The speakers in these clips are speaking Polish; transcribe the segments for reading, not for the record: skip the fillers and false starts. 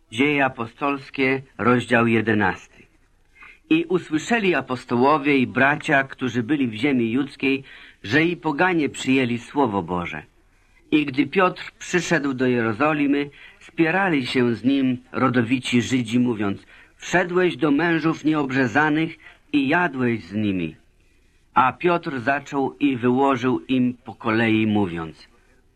Dzieje apostolskie, rozdział 11. I usłyszeli apostołowie i bracia, którzy byli w ziemi judzkiej, że i poganie przyjęli Słowo Boże. I gdy Piotr przyszedł do Jerozolimy, spierali się z nim rodowici Żydzi, mówiąc: wszedłeś do mężów nieobrzezanych i jadłeś z nimi. A Piotr zaczął i wyłożył im po kolei, mówiąc: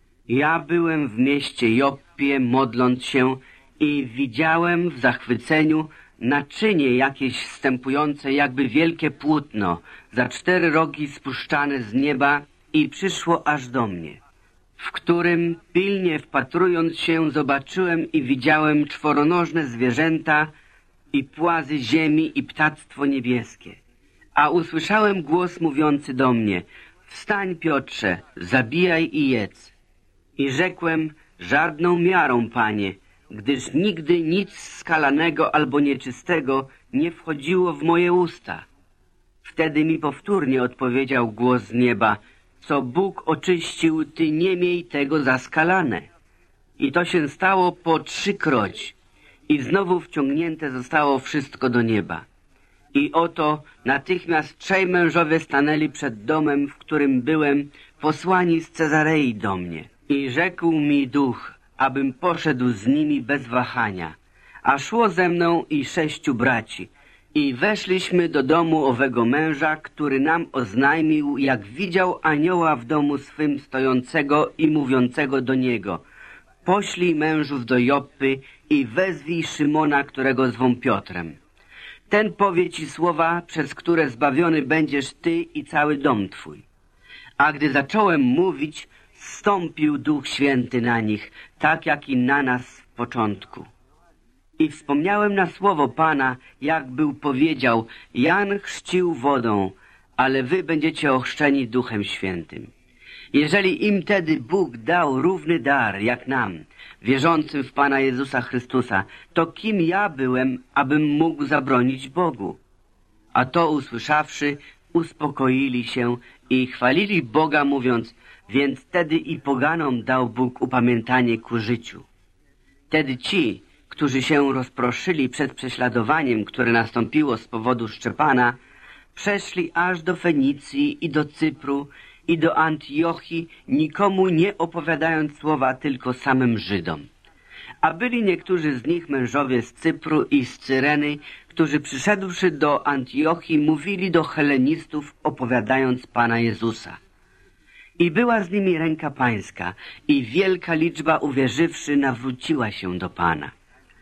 ja byłem w mieście Joppie, modląc się, i widziałem w zachwyceniu naczynie jakieś wstępujące, jakby wielkie płótno, za 4 rogi spuszczane z nieba, i przyszło aż do mnie, w którym, pilnie wpatrując się, zobaczyłem i widziałem czworonożne zwierzęta i płazy ziemi i ptactwo niebieskie. A usłyszałem głos mówiący do mnie: wstań, Piotrze, zabijaj i jedz. I rzekłem: żadną miarą, Panie, gdyż nigdy nic skalanego albo nieczystego nie wchodziło w moje usta. Wtedy mi powtórnie odpowiedział głos z nieba: co Bóg oczyścił, ty nie miej tego za skalane. I to się stało po 3-kroć. I znowu wciągnięte zostało wszystko do nieba. I oto natychmiast 3 mężowie stanęli przed domem, w którym byłem, posłani z Cezarei do mnie. I rzekł mi duch, abym poszedł z nimi bez wahania. A szło ze mną i 6 braci. I weszliśmy do domu owego męża, który nam oznajmił, jak widział anioła w domu swym stojącego i mówiącego do niego: poślij mężów do Joppy i wezwij Szymona, którego zwą Piotrem. Ten powie ci słowa, przez które zbawiony będziesz ty i cały dom twój. A gdy zacząłem mówić, zstąpił Duch Święty na nich, tak jak i na nas w początku. I wspomniałem na słowo Pana, jak był powiedział: Jan chrzcił wodą, ale wy będziecie ochrzczeni Duchem Świętym. Jeżeli im tedy Bóg dał równy dar jak nam, wierzącym w Pana Jezusa Chrystusa, to kim ja byłem, abym mógł zabronić Bogu? A to usłyszawszy, uspokoili się i chwalili Boga, mówiąc: więc tedy i poganom dał Bóg upamiętanie ku życiu. Tedy ci, którzy się rozproszyli przed prześladowaniem, które nastąpiło z powodu Szczepana, przeszli aż do Fenicji i do Cypru i do Antiochii, nikomu nie opowiadając słowa, tylko samym Żydom. A byli niektórzy z nich mężowie z Cypru i z Cyreny, którzy przyszedłszy do Antiochii, mówili do helenistów, opowiadając Pana Jezusa. I była z nimi ręka pańska, i wielka liczba uwierzywszy nawróciła się do Pana.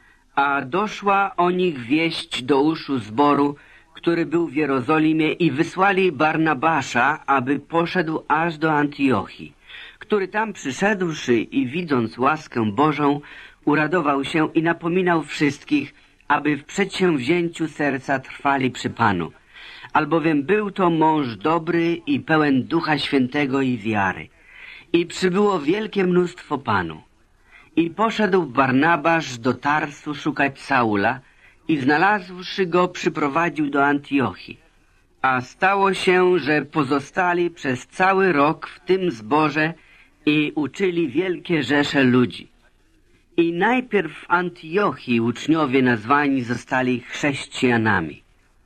A doszła o nich wieść do uszu zboru, który był w Jerozolimie, i wysłali Barnabasza, aby poszedł aż do Antiochii, który tam przyszedłszy i widząc łaskę Bożą, uradował się i napominał wszystkich, aby w przedsięwzięciu serca trwali przy Panu, albowiem był to mąż dobry i pełen Ducha Świętego i wiary. I przybyło wielkie mnóstwo Panu. I poszedł Barnabasz do Tarsu szukać Saula i znalazłszy go, przyprowadził do Antiochii. A stało się, że pozostali przez cały rok w tym zborze i uczyli wielkie rzesze ludzi. I najpierw w Antiochii uczniowie nazwani zostali chrześcijanami.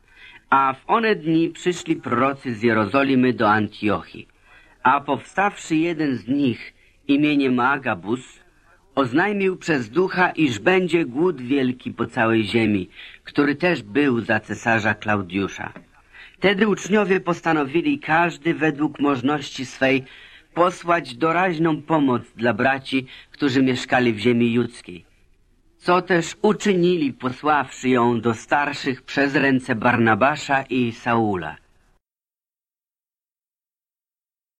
A w one dni przyszli prorocy z Jerozolimy do Antiochii. A powstawszy jeden z nich imieniem Agabus, oznajmił przez ducha, iż będzie głód wielki po całej ziemi, który też był za cesarza Klaudiusza. Wtedy uczniowie postanowili, każdy według możności swej, posłać doraźną pomoc dla braci, którzy mieszkali w ziemi judzkiej. Co też uczynili, posławszy ją do starszych przez ręce Barnabasza i Saula.